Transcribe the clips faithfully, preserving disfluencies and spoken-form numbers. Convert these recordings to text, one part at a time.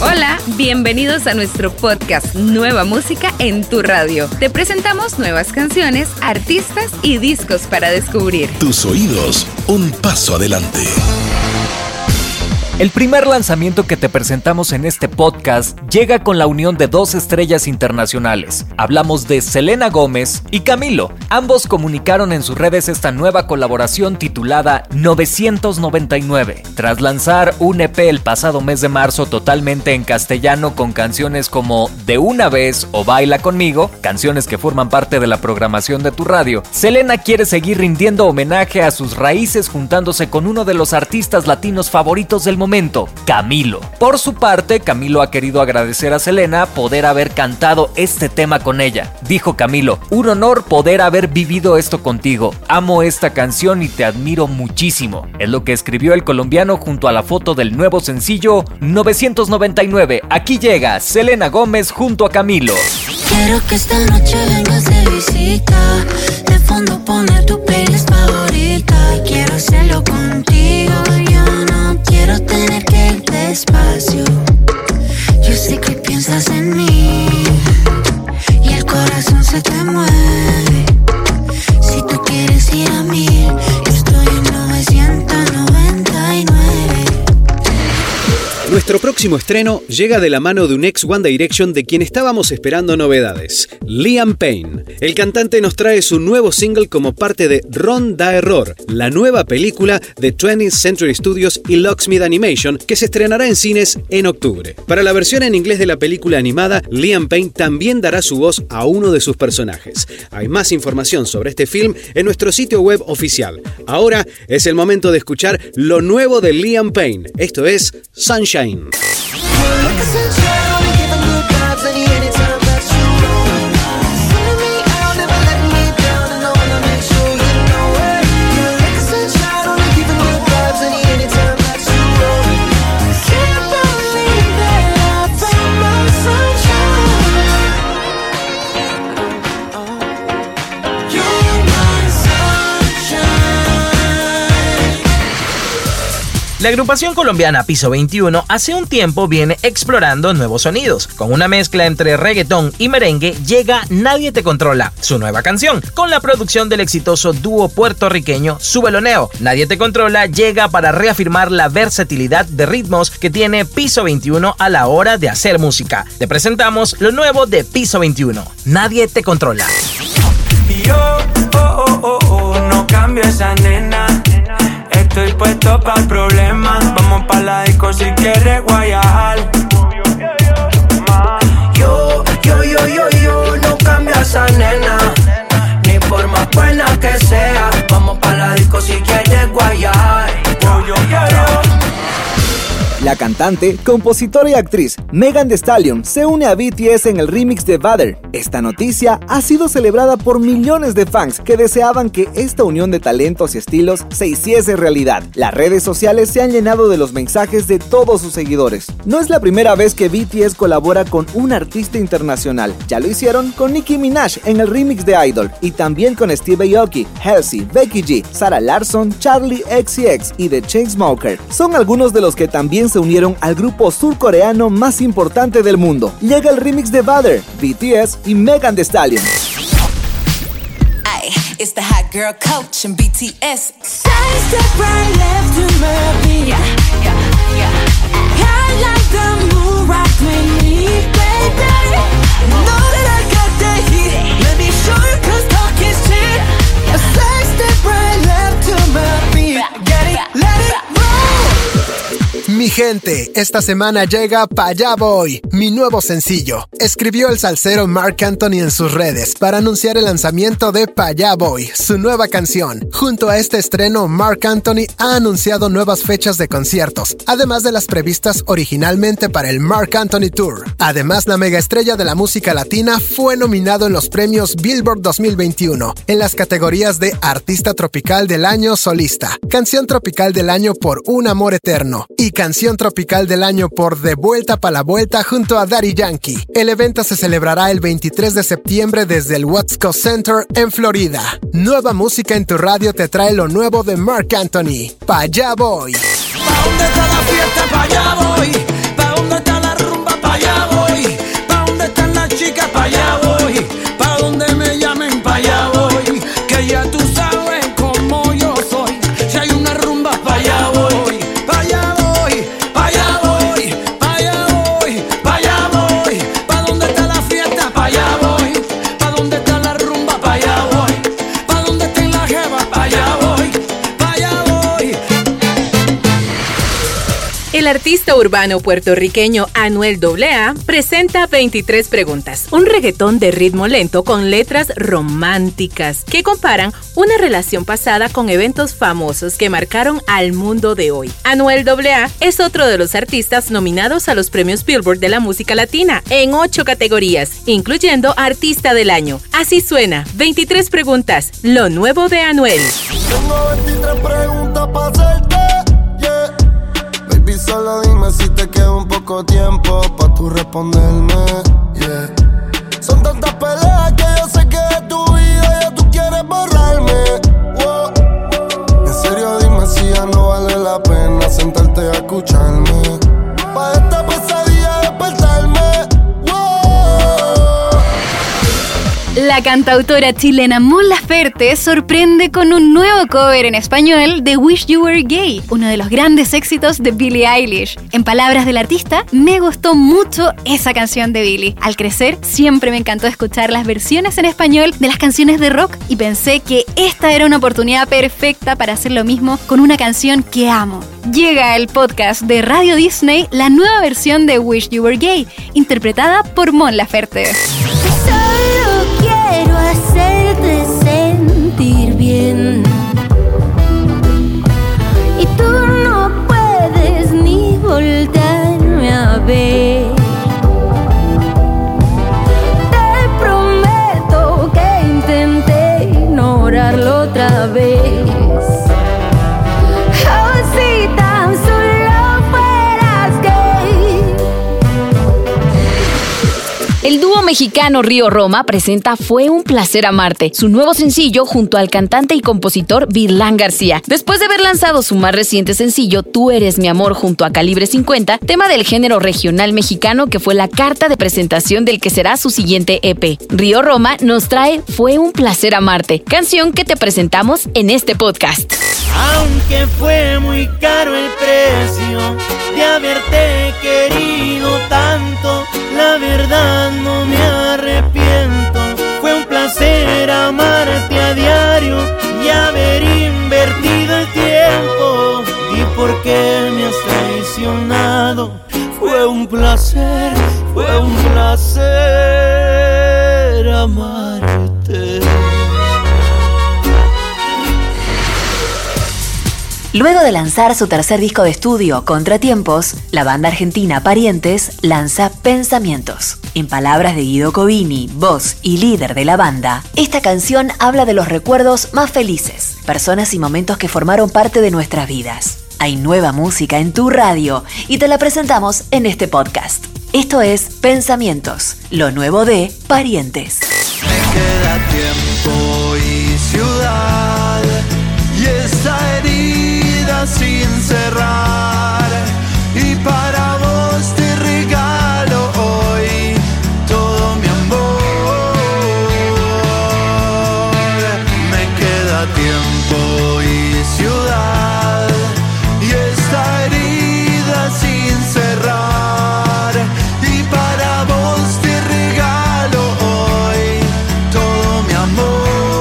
Hola, bienvenidos a nuestro podcast Nueva Música en tu radio. Te presentamos nuevas canciones, artistas y discos para descubrir. Tus oídos, un paso adelante. El primer lanzamiento que te presentamos en este podcast llega con la unión de dos estrellas internacionales. Hablamos de Selena Gómez y Camilo. Ambos comunicaron en sus redes esta nueva colaboración titulada novecientos noventa y nueve. Tras lanzar un E P el pasado mes de marzo totalmente en castellano con canciones como De una vez o Baila conmigo, canciones que forman parte de la programación de tu radio, Selena quiere seguir rindiendo homenaje a sus raíces juntándose con uno de los artistas latinos favoritos del momento. Momento, Camilo. Por su parte, Camilo ha querido agradecer a Selena poder haber cantado este tema con ella. Dijo Camilo: un honor poder haber vivido esto contigo. Amo esta canción y te admiro muchísimo. Es lo que escribió el colombiano junto a la foto del nuevo sencillo novecientos noventa y nueve. Aquí llega Selena Gómez junto a Camilo. Quiero que esta noche vengas de visita, de fondo poner tu playlist favorita. Quiero hacerlo contigo, yo no quiero tener que ir despacio. Yo sé que piensas en mí y el corazón se te mueve. Si tú quieres ir a mil, yo estoy en novecientos noventa y nueve. Nuestro próximo estreno llega de la mano de un ex One Direction de quien estábamos esperando novedades, Liam Payne. El cantante nos trae su nuevo single como parte de Ron Da Error, la nueva película de twentieth Century Studios y Locksmith Animation que se estrenará en cines en octubre. Para la versión en inglés de la película animada, Liam Payne también dará su voz a uno de sus personajes. Hay más información sobre este film en nuestro sitio web oficial. Ahora es el momento de escuchar lo nuevo de Liam Payne. Esto es Sunshine. La agrupación colombiana Piso veintiuno hace un tiempo viene explorando nuevos sonidos. Con una mezcla entre reggaetón y merengue llega Nadie Te Controla, su nueva canción, con la producción del exitoso dúo puertorriqueño Súbelo Neo. Nadie Te Controla llega para reafirmar la versatilidad de ritmos que tiene Piso veintiuno a la hora de hacer música. Te presentamos lo nuevo de Piso veintiuno, Nadie Te Controla. Yo, oh, oh, oh, oh, no cambio esa nena. Estoy puesto para el problema. Vamos pa' la disco si quieres guayar. Yo, yo, yo, yo, yo no cambio a esa nena, ni por más buena que sea. Vamos pa' la disco si quieres guayar. Yo, yo, yo, yo. La cantante, compositora y actriz Megan Thee Stallion se une a B T S en el remix de Butter. Esta noticia ha sido celebrada por millones de fans que deseaban que esta unión de talentos y estilos se hiciese realidad. Las redes sociales se han llenado de los mensajes de todos sus seguidores. No es la primera vez que B T S colabora con un artista internacional. Ya lo hicieron con Nicki Minaj en el remix de Idol y también con Steve Aoki, Halsey, Becky G, Sarah Larsson, Charlie X C X y The Chainsmokers. Son algunos de los que también se unieron al grupo surcoreano más importante del mundo. Llega el remix de Butter, B T S y Megan Thee Stallion. Ay, it's the hot girl coach and B T S. Side step right left to my beat. Yeah, yeah, yeah. I like the moon rock with me, baby. Know that I got the heat. Let me show you 'cause talk is cheap. A side step right left to my beat. Get it, let it roll. Mi gente, esta semana llega Pa' Allá Voy, mi nuevo sencillo. Escribió el salsero Marc Anthony en sus redes para anunciar el lanzamiento de Pa' Allá Voy, su nueva canción. Junto a este estreno, Marc Anthony ha anunciado nuevas fechas de conciertos, además de las previstas originalmente para el Marc Anthony Tour. Además, la megaestrella de la música latina fue nominado en los premios Billboard dos mil veintiuno, en las categorías de Artista Tropical del Año Solista, Canción Tropical del Año por Un Amor Eterno y Canción Tropical del Año por De Vuelta Pa' la Vuelta junto a Daddy Yankee. El evento se celebrará el veintitrés de septiembre desde el Watsco Center en Florida. Nueva música en tu radio te trae lo nuevo de Marc Anthony. Pa' allá voy. ¿Pa' dónde está la fiesta? Pa' allá voy. ¿Pa' dónde está la rumba? El artista urbano puertorriqueño Anuel A A presenta veintitrés preguntas, un reggaetón de ritmo lento con letras románticas que comparan una relación pasada con eventos famosos que marcaron al mundo de hoy. Anuel A A es otro de los artistas nominados a los premios Billboard de la música latina en ocho categorías, incluyendo Artista del Año. Así suena, veintitrés preguntas, lo nuevo de Anuel. Tengo veintitrés preguntas para hacerte, yeah. Baby, solo dime si te queda un poco tiempo pa' tú responderme, yeah. Son tantas peleas que yo sé que de tu vida ya tú quieres borrarme, wow. En serio dime si ya no vale la pena sentarte a escucharme, pa' esta pesadilla despertarme, wow. La cantautora chilena Mon Laferte sorprende con un nuevo cover en español de Wish You Were Gay, uno de los grandes éxitos de Billie Eilish. En palabras del artista, me gustó mucho esa canción de Billie. Al crecer, siempre me encantó escuchar las versiones en español de las canciones de rock y pensé que esta era una oportunidad perfecta para hacer lo mismo con una canción que amo. Llega el podcast de Radio Disney, la nueva versión de Wish You Were Gay, interpretada por Mon Laferte. Quiero hacerte sentir bien y tú no puedes ni voltearme a ver. Te prometo que intenté ignorarlo otra vez. Oh, si tan solo fueras gay. El dúo mexicano Río Roma presenta Fue un placer amarte, su nuevo sencillo junto al cantante y compositor Virlán García. Después de haber lanzado su más reciente sencillo Tú eres mi amor junto a Calibre cincuenta, tema del género regional mexicano que fue la carta de presentación del que será su siguiente E P. Río Roma nos trae Fue un placer amarte, canción que te presentamos en este podcast. Aunque fue muy caro el precio de haberte querido tanto, la verdad no me arrepiento. Fue un placer amarte a diario y haber invertido el tiempo. ¿Y por qué me has traicionado? Fue un placer, fue un placer amarte. Luego de lanzar su tercer disco de estudio, Contratiempos, la banda argentina Parientes lanza Pensamientos. En palabras de Guido Covini, voz y líder de la banda, esta canción habla de los recuerdos más felices, personas y momentos que formaron parte de nuestras vidas. Hay nueva música en tu radio y te la presentamos en este podcast. Esto es Pensamientos, lo nuevo de Parientes. Me queda tiempo y ciudad y esta herida sin cerrar, y para vos te regalo hoy todo mi amor. Me queda tiempo y ciudad y esta herida sin cerrar, y para vos te regalo hoy todo mi amor.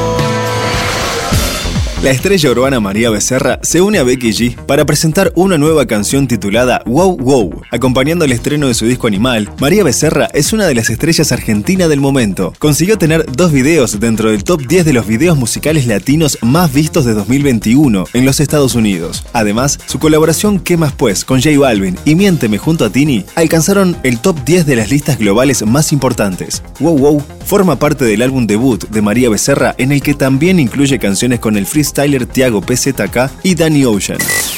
La estrella urbana María Becerra se une a Becky G para presentar una nueva canción titulada Wow Wow. Acompañando el estreno de su disco Animal, María Becerra es una de las estrellas argentinas del momento. Consiguió tener dos videos dentro del top diez de los videos musicales latinos más vistos de dos mil veintiuno en los Estados Unidos. Además, su colaboración ¿Qué más pues? Con J Balvin y Miénteme junto a Tini alcanzaron el top diez de las listas globales más importantes. Wow Wow forma parte del álbum debut de María Becerra, en el que también incluye canciones con el freestyler Tiago P Z K y Danny Ocean.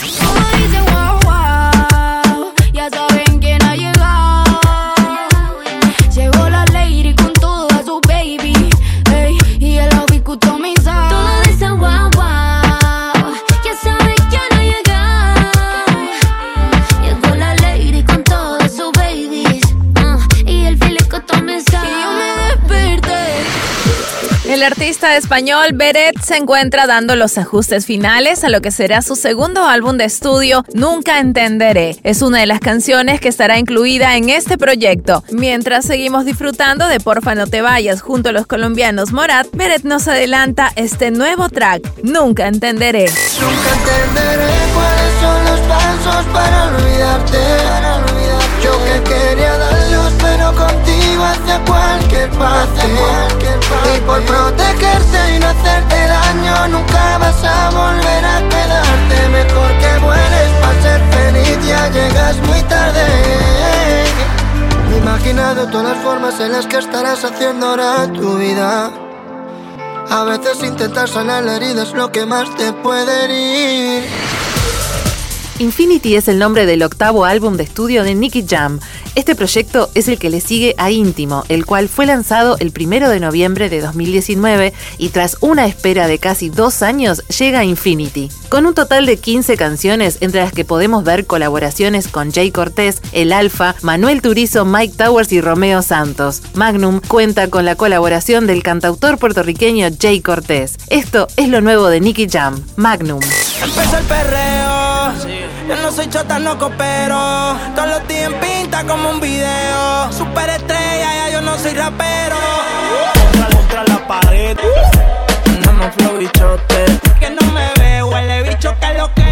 El artista español Beret se encuentra dando los ajustes finales a lo que será su segundo álbum de estudio, Nunca Entenderé. Es una de las canciones que estará incluida en este proyecto. Mientras seguimos disfrutando de Porfa No Te Vayas junto a los colombianos Morat, Beret nos adelanta este nuevo track, Nunca Entenderé. Nunca entenderé cuáles son los pasos besos para olvidarte, para olvidarte. Yo que quería darlos, pero contigo hacia cualquier parte. Y por protegerte y no hacerte daño, nunca vas a volver a quedarte. Mejor que vueles para ser feliz, ya llegas muy tarde. Me he imaginado todas las formas en las que estarás haciendo ahora tu vida. A veces intentar sanar la herida es lo que más te puede herir. Infinity es el nombre del octavo álbum de estudio de Nicky Jam. Este proyecto es el que le sigue a Íntimo, el cual fue lanzado el primero de noviembre de dos mil diecinueve y tras una espera de casi dos años llega Infinity. Con un total de quince canciones, entre las que podemos ver colaboraciones con Jay Cortés, El Alfa, Manuel Turizo, Mike Towers y Romeo Santos. Magnum cuenta con la colaboración del cantautor puertorriqueño Jay Cortés. Esto es lo nuevo de Nicky Jam, Magnum. Empezó el perreo, sí. Yo no soy chota, no coopero. Todos los días en pinta como un video. Superestrella, ya yo no soy rapero. Contra, contra la pared. No me flow bichote. Que no me ve, huele bicho, que lo que.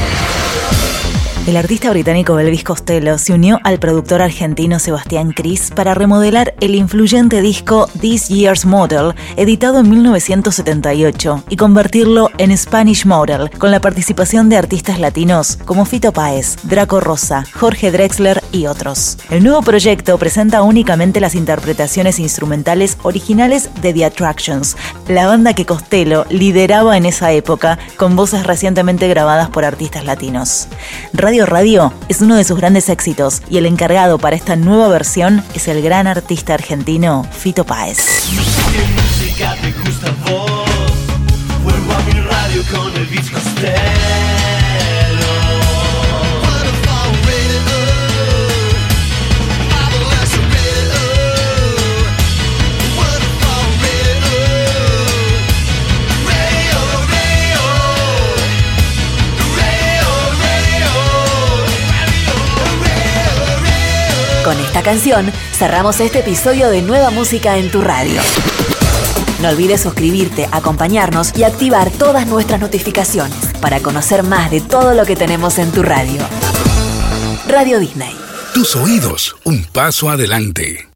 El artista británico Elvis Costello se unió al productor argentino Sebastián Cris para remodelar el influyente disco This Year's Model, editado en mil novecientos setenta y ocho, y convertirlo en Spanish Model, con la participación de artistas latinos como Fito Páez, Draco Rosa, Jorge Drexler y otros. El nuevo proyecto presenta únicamente las interpretaciones instrumentales originales de The Attractions, la banda que Costello lideraba en esa época, con voces recientemente grabadas por artistas latinos. Radio Radio es uno de sus grandes éxitos y el encargado para esta nueva versión es el gran artista argentino Fito Páez. ¿Qué música te gusta a vos? Vuelvo a mi radio con Elvis Costello. Con esta canción cerramos este episodio de Nueva Música en tu Radio. No olvides suscribirte, acompañarnos y activar todas nuestras notificaciones para conocer más de todo lo que tenemos en tu radio. Radio Disney. Tus oídos, un paso adelante.